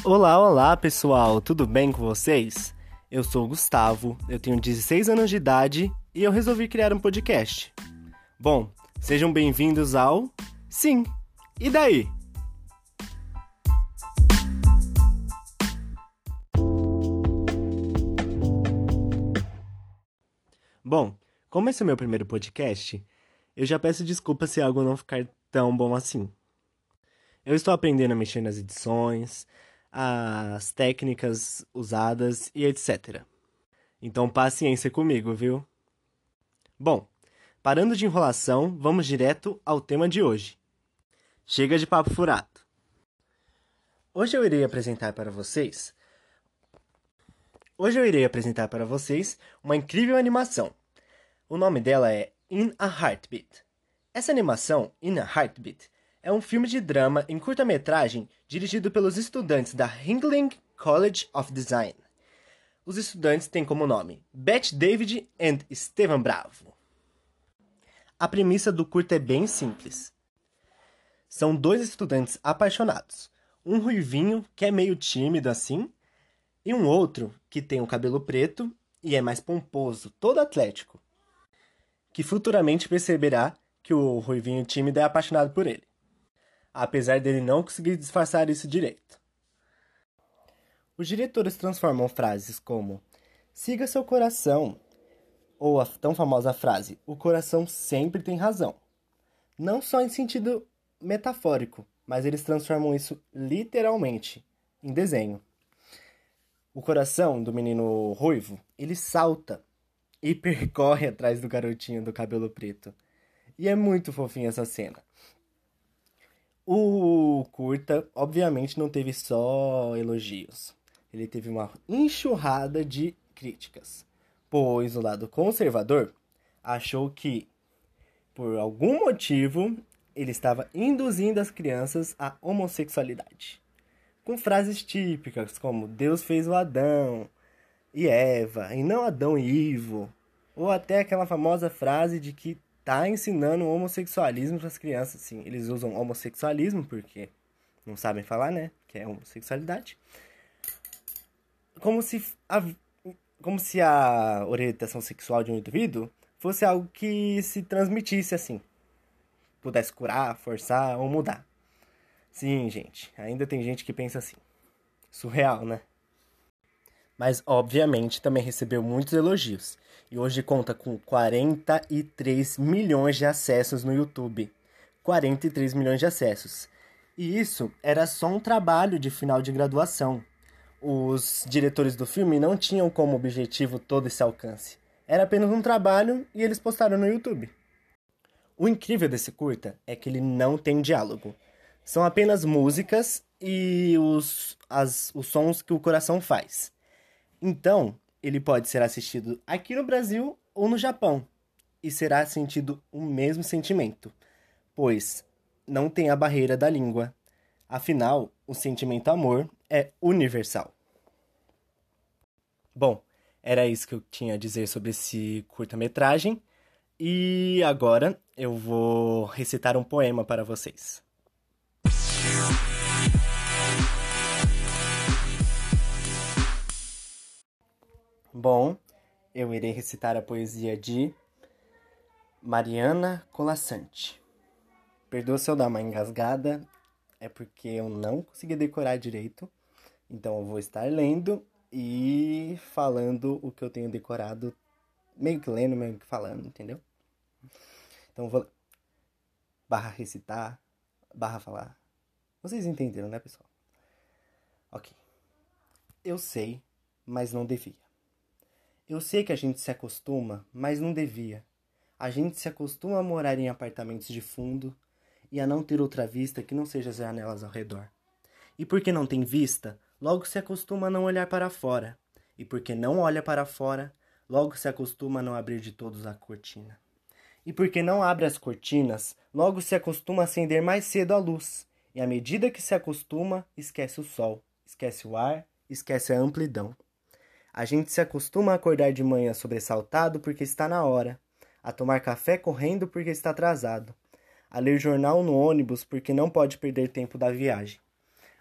Olá, olá pessoal, tudo bem com vocês? Eu sou o Gustavo, eu tenho 16 anos de idade e eu resolvi criar um podcast. Bom, sejam bem-vindos ao Sim, e daí? Bom, como esse é o meu primeiro podcast, eu já peço desculpa se algo não ficar tão bom assim. Eu estou aprendendo a mexer nas edições, as técnicas usadas e etc. Então paciência comigo, viu? Bom, parando de enrolação, vamos direto ao tema de hoje. Chega de papo furado. Hoje eu irei apresentar para vocês uma incrível animação. O nome dela é In a Heartbeat. Essa animação, In a Heartbeat, é um filme de drama em curta-metragem dirigido pelos estudantes da Ringling College of Design. Os estudantes têm como nome Beth David e Stevan Bravo. A premissa do curta é bem simples. São dois estudantes apaixonados. Um ruivinho, que é meio tímido assim, e um outro que tem o cabelo preto e é mais pomposo, todo atlético, que futuramente perceberá que o ruivinho tímido é apaixonado por ele, apesar dele não conseguir disfarçar isso direito. Os diretores transformam frases como siga seu coração, ou a tão famosa frase, o coração sempre tem razão. Não só em sentido metafórico, mas eles transformam isso literalmente em desenho. O coração do menino ruivo, ele salta e percorre atrás do garotinho do cabelo preto. E é muito fofinha essa cena. O curta, obviamente, não teve só elogios. Ele teve uma enxurrada de críticas, pois o lado conservador achou que, por algum motivo, ele estava induzindo as crianças à homossexualidade. Com frases típicas como Deus fez o Adão e Eva, e não Adão e Ivo. Ou até aquela famosa frase de que tá ensinando o homossexualismo para as crianças. Sim, eles usam homossexualismo porque não sabem falar, né? Que é homossexualidade. Como se a orientação sexual de um indivíduo fosse algo que se transmitisse assim. Pudesse curar, forçar ou mudar. Sim, gente, ainda tem gente que pensa assim. Surreal, né? Mas, obviamente, também recebeu muitos elogios. E hoje conta com 43 milhões de acessos no YouTube. 43 milhões de acessos. E isso era só um trabalho de final de graduação. Os diretores do filme não tinham como objetivo todo esse alcance. Era apenas um trabalho e eles postaram no YouTube. O incrível desse curta é que ele não tem diálogo. São apenas músicas e os sons que o coração faz. Então, ele pode ser assistido aqui no Brasil ou no Japão. E será sentido o mesmo sentimento, pois não tem a barreira da língua. Afinal, o sentimento amor é universal. Bom, era isso que eu tinha a dizer sobre esse curta-metragem. E agora eu vou recitar um poema para vocês. Bom, eu irei recitar a poesia de Mariana Colasanti. Perdoa se eu dar uma engasgada, é porque eu não consegui decorar direito. Então eu vou estar lendo e falando o que eu tenho decorado, meio que lendo, meio que falando, entendeu? Então eu vou barra recitar, barra falar. Vocês entenderam, né, pessoal? Ok. Eu sei, mas não devia. Eu sei que a gente se acostuma, mas não devia. A gente se acostuma a morar em apartamentos de fundo e a não ter outra vista que não seja as janelas ao redor. E porque não tem vista, logo se acostuma a não olhar para fora. E porque não olha para fora, logo se acostuma a não abrir de todos a cortina. E porque não abre as cortinas, logo se acostuma a acender mais cedo a luz. E à medida que se acostuma, esquece o sol, esquece o ar, esquece a amplidão. A gente se acostuma a acordar de manhã sobressaltado porque está na hora, a tomar café correndo porque está atrasado, a ler jornal no ônibus porque não pode perder tempo da viagem,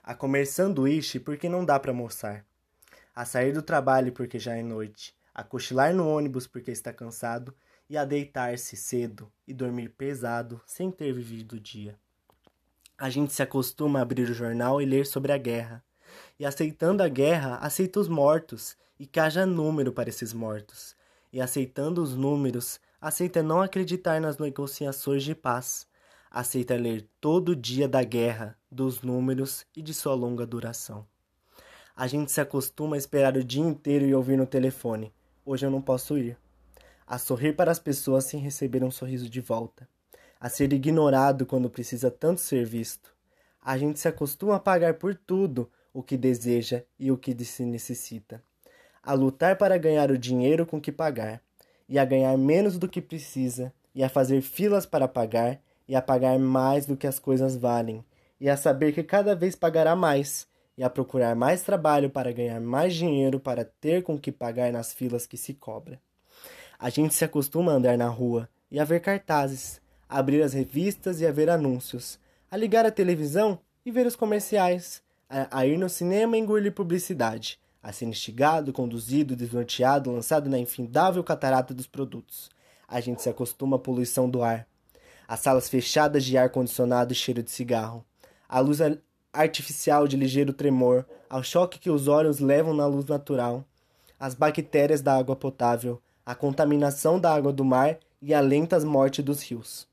a comer sanduíche porque não dá para almoçar, a sair do trabalho porque já é noite, a cochilar no ônibus porque está cansado e a deitar-se cedo e dormir pesado sem ter vivido o dia. A gente se acostuma a abrir o jornal e ler sobre a guerra. E aceitando a guerra, aceita os mortos e que haja número para esses mortos. E aceitando os números, aceita não acreditar nas negociações de paz. Aceita ler todo dia da guerra, dos números e de sua longa duração. A gente se acostuma a esperar o dia inteiro e ouvir no telefone: hoje eu não posso ir. A sorrir para as pessoas sem receber um sorriso de volta. A ser ignorado quando precisa tanto ser visto. A gente se acostuma a pagar por tudo o que deseja e o que se necessita. A lutar para ganhar o dinheiro com que pagar, e a ganhar menos do que precisa, e a fazer filas para pagar, e a pagar mais do que as coisas valem, e a saber que cada vez pagará mais, e a procurar mais trabalho para ganhar mais dinheiro para ter com que pagar nas filas que se cobra. A gente se acostuma a andar na rua e a ver cartazes, a abrir as revistas e a ver anúncios, a ligar a televisão e ver os comerciais, a ir no cinema e engolir publicidade, a ser instigado, conduzido, desnorteado, lançado na infindável catarata dos produtos. A gente se acostuma à poluição do ar, às salas fechadas de ar-condicionado e cheiro de cigarro, à luz artificial de ligeiro tremor, ao choque que os olhos levam na luz natural, às bactérias da água potável, à contaminação da água do mar e à lenta morte dos rios.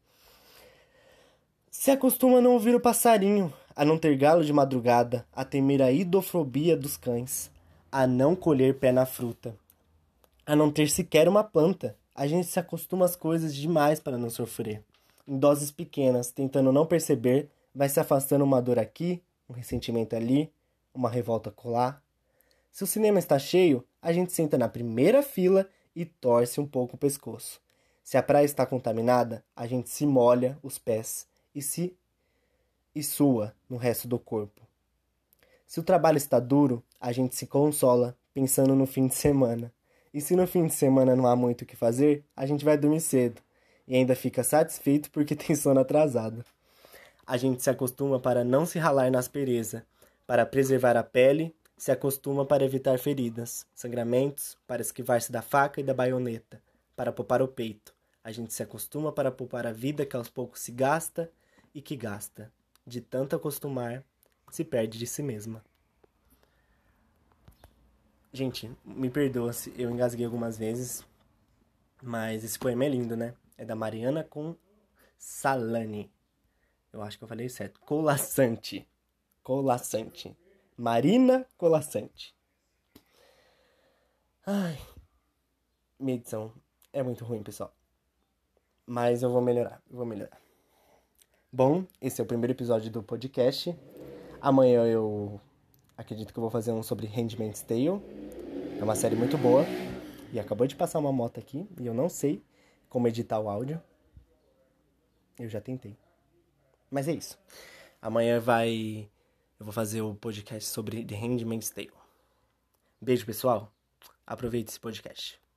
Se acostuma a não ouvir o passarinho, a não ter galo de madrugada, a temer a idofobia dos cães, a não colher pé na fruta, a não ter sequer uma planta. A gente se acostuma às coisas demais para não sofrer. Em doses pequenas, tentando não perceber, vai se afastando uma dor aqui, um ressentimento ali, uma revolta colar. Se o cinema está cheio, a gente senta na primeira fila e torce um pouco o pescoço. Se a praia está contaminada, a gente se molha os pés e sua no resto do corpo. Se o trabalho está duro, a gente se consola pensando no fim de semana. E se no fim de semana não há muito o que fazer, a gente vai dormir cedo e ainda fica satisfeito porque tem sono atrasado. A gente se acostuma para não se ralar na aspereza, para preservar a pele, se acostuma para evitar feridas, sangramentos, para esquivar-se da faca e da baioneta, para poupar o peito. A gente se acostuma para poupar a vida que aos poucos se gasta e que gasta. De tanto acostumar, se perde de si mesma. Gente, me perdoa se eu engasguei algumas vezes, mas esse poema é lindo, né? É da Mariana Consalani. Eu acho que eu falei certo. Colaçante. Colaçante. Marina Colaçante. Ai, minha edição é muito ruim, pessoal. Mas eu vou melhorar, Bom, esse é o primeiro episódio do podcast. Amanhã eu acredito que eu vou fazer um sobre Handmaid's Tale. É uma série muito boa. E acabou de passar uma moto aqui e eu não sei como editar o áudio. Eu já tentei. Mas é isso. Amanhã eu vou fazer o podcast sobre The Handmaid's Tale. Beijo, pessoal. Aproveite esse podcast.